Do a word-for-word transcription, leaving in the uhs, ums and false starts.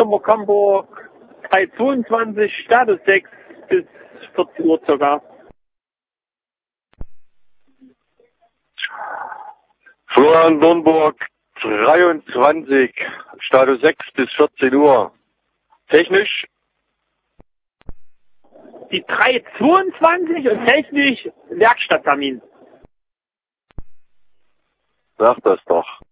Hamburg, Hamburg, drei zweiundzwanzig, Status sechs bis vierzehn Uhr circa. Florian Dornburg, dreiundzwanzig, Status sechs bis vierzehn Uhr. Technisch? Die drei zweiundzwanzig und technisch Werkstatttermin. Sag das doch.